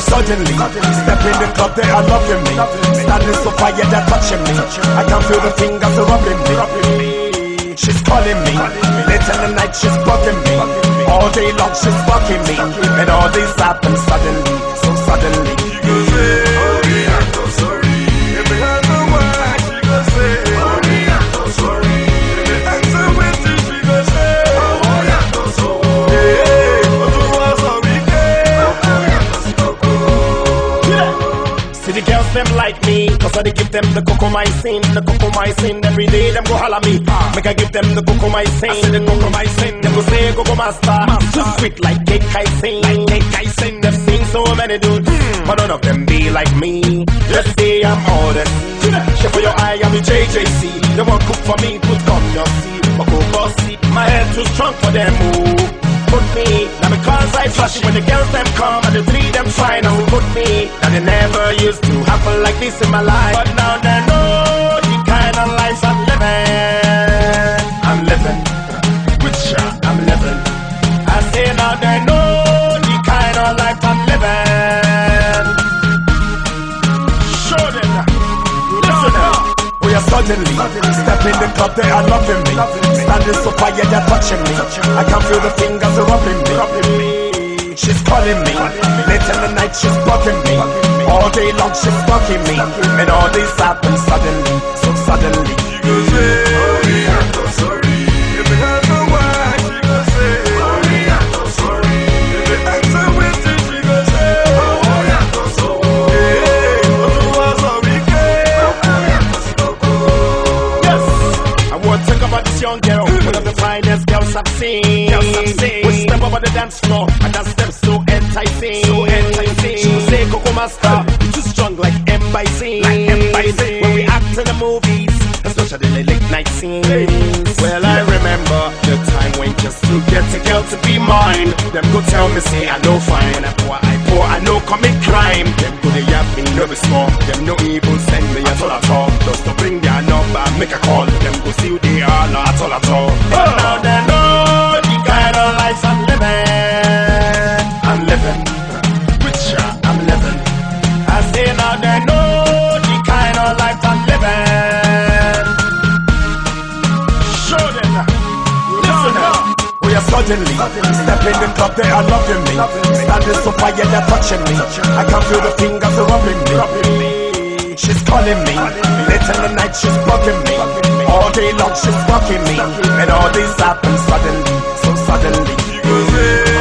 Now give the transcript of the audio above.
suddenly step in the club, they are loving me. Standing so fire, they're touching me. I can feel the fingers rubbing me. She's calling me. Late in the night, she's bugging me. All day long, she's fucking me. And all this happens suddenly, so suddenly. The girls them like me, cause I give them the cocomycin, every day them go holla me. Make I give them the cocomycin, I say the cocomycin, them go say go master. Too sweet like cake icing, they've seen so many dudes, but none of them be like me. Let's say I'm honest, share for your eye, I'm the JJC. They won't cook for me, put on your seat, but go bossy. My head too strong for them, ooh. Put me, now because I flash when the girls them come and the three them try now put me. Now they never used to happen like this in my life, but now they know the kind of life I'm living. I'm living, good shot, I'm living. I say now they know the kind of life I'm living. Show them, listen up. We are suddenly step in the club, they are loving me. Standing so fire, they're touching me. I can feel the fingers rubbing me. She's calling me. Late in the night, she's bugging me. All day long, she's fucking me. And all this happens suddenly, so suddenly. Young girl, one of the finest girls I've seen. We step over the dance floor, and that step so enticing. She will say Coco Master, you're too strong like M. Bison. When we act in the movies, especially the late night scenes. Well, I remember the time when just to get a girl to be mine. Them go tell me say I know fine, I pour, I know commit crime. Them go they yap me, no be small. Them no evil send me at all. Just to bring their number, make a call. Them go see who they are, not at all. But now they know the kind of life I'm living. I'm living, good shot, I'm living. I say now they know the kind of life I'm living. Show them, listen up. We are suddenly step in the club, they are loving me. Standing so fire, they're touching me. I can feel the fingers rubbing me. She's calling me. Late in the night, she's bugging me. All day long, she's fucking me. And all this happens suddenly, so suddenly.